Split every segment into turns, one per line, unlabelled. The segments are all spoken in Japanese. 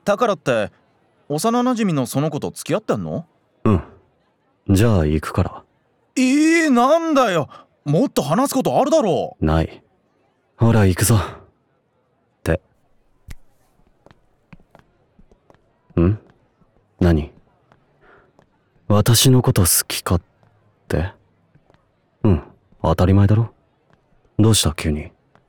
だからって幼馴染のその子と付き合ってんの？
うん。じゃあ行くから。
なんだよ、もっと話すことあるだろ
う。ない。ほら行くぞ。ってん？何？私のこと好きかって？うん、当たり前だろ。どうした急に。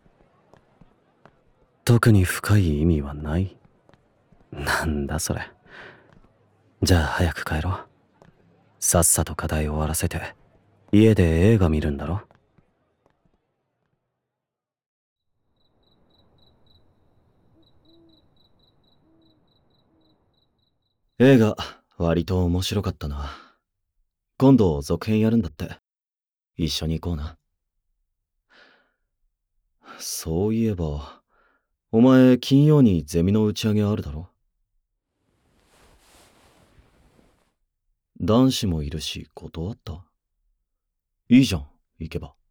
特に深い意味はない。なんだそれ。じゃあ早く帰ろう。さっさと課題終わらせて家で映画見るんだろ。映画割と面白かったな。今度続編やるんだって。一緒に行こうな。そういえばお前金曜にゼミの打ち上げあるだろ。男子もいるし断った？いいじゃん、行けば。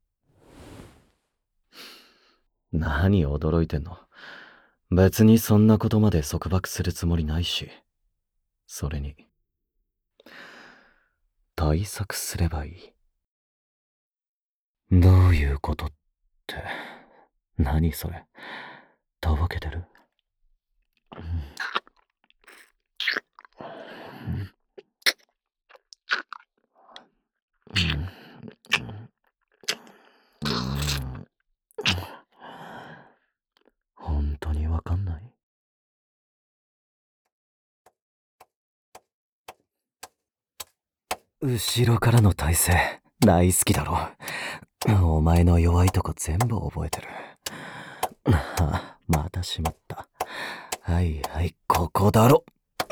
何驚いてんの。別にそんなことまで束縛するつもりないし。それに対策すればいい。どういうことって。何それ。たわけてる？本当にわかんない。後ろからの体勢大好きだろ。お前の弱いとこ全部覚えてる。またしまった。はいはい、ここだろ。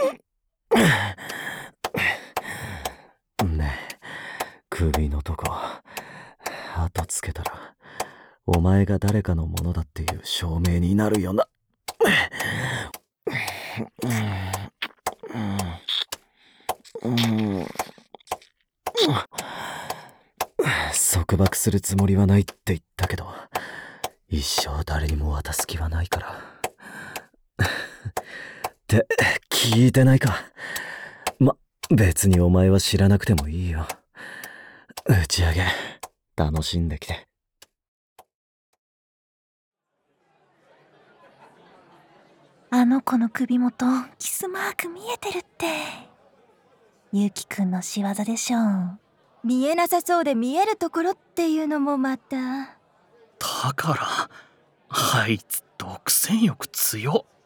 ねえ、首のとこ後つけたらお前が誰かのものだっていう証明になるよな。束縛するつもりはないって言ったけど、一生誰にも渡す気はないから。って聞いてないか。別にお前は知らなくてもいいよ。打ち上げ楽しんできて。
あの子の首元キスマーク見えてるって。ゆうきくんの仕業でしょ。
見えなさそうで見えるところっていうのもまた。
だからあいつ独占欲強っ。